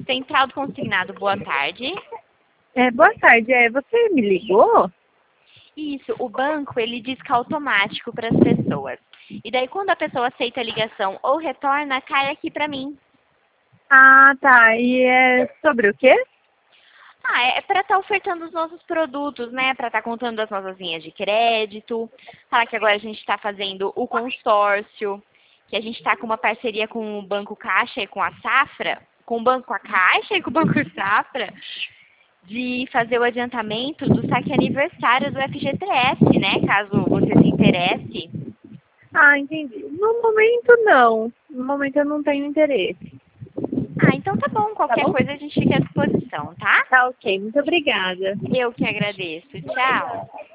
Central do Consignado, boa tarde. Boa tarde, você me ligou? Isso, o banco, ele diz que é automático para as pessoas. E daí, quando a pessoa aceita a ligação ou retorna, cai aqui para mim. Ah, tá. E é sobre o quê? É para estar ofertando os nossos produtos, né? Para estar contando as nossas linhas de crédito. Falar que agora a gente está fazendo o consórcio, que a gente está com uma parceria com o Banco Caixa e com a Safra, com o Banco a Caixa e com o Banco Safra, de fazer o adiantamento do saque aniversário do FGTS, né? Caso você se interesse. Ah, entendi. No momento, não. No momento, eu não tenho interesse. Então tá bom. Tá Qualquer bom? coisa a gente fica à disposição, tá? Tá ok. Muito obrigada. Eu que agradeço. Tchau.